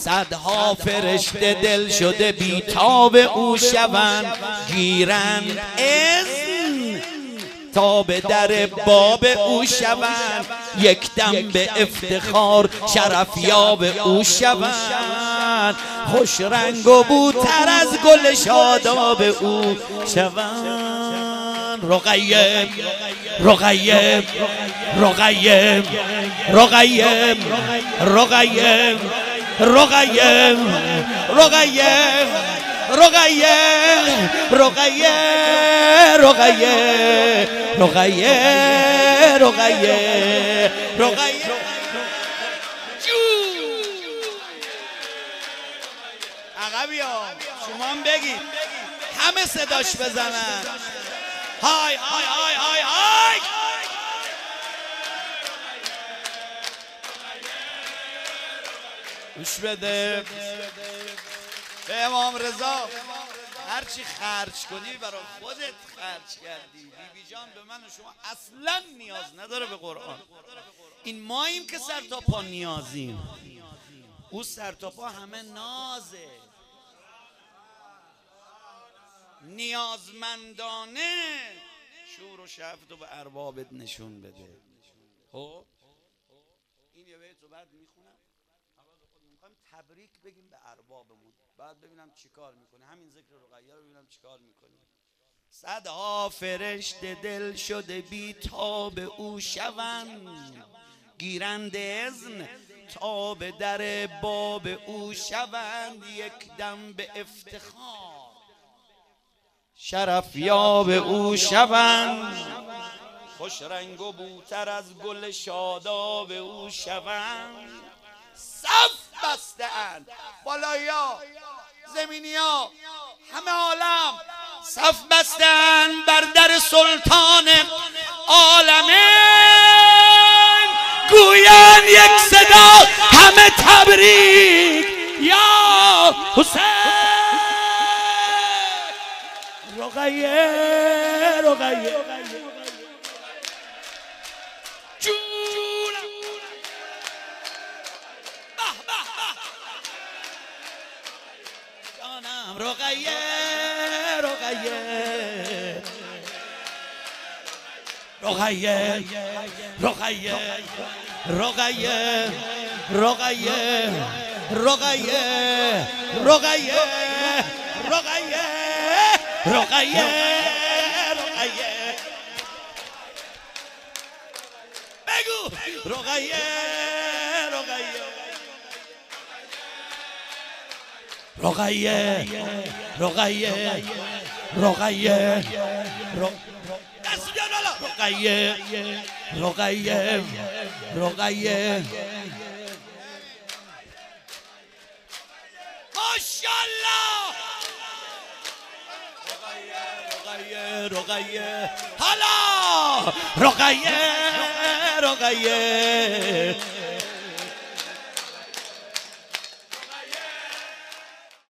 صدها فرشته دل شده بیتاب او شوند، گیرند اذن تا به در باب او شوند، یک دم به افتخار شرفیاب او شوند، خوش رنگ و بوتر از گل شاداب او شوند. رقیه رقیه رقیه رقیه رقیه رقیه رقیه رقیه رقیه رقیه رقیه رقیه رقیه. عقبیا شما هم بگید، همه صداش بزنن. های های های های های. گوش بده به امام رضا، هرچی خرج کنی برای خودت خرج کردی. بیبی جان به من و شما اصلا نیاز نداره به قرآن. این ماییم که سر تا پا نیازیم، او سر تا پا همه نازه. نیازمندانه شور و شفت و به اربابت نشون بده. خب این یه بیت رو بعد میخونم، میخوایم تبریک بگیم به اربابمون، بعد ببینم چی کار میکنه. همین ذکر رقیه رو ببینم چی کار میکنه. صدها فرشته دل شده بیتاب او شوند، گیرند اذن تا به در باب او شوند، یک دم به افتخار شرفیاب او شوند، خوش رنگ و بوتر از گل شاداب او شوند. صف بسته اند، بالایی‌ها زمینی‌ها همه عالم صف بسته اند بر در سلطان عالمین، گویند یک صدا همه تبریک یا حسین. رقیه رقیه جونم جانم. رقیه رقیه رقیه رقیه رقیه رقیه رقیه رقیه رقیه رقیه رقیه. بگو رقیه رقیه رقیه رقیه رقیه دست بیان بالا. رقیه رقیه رقیه. ماشاءالله. رقیه رقیه حالا. رقیه رقیه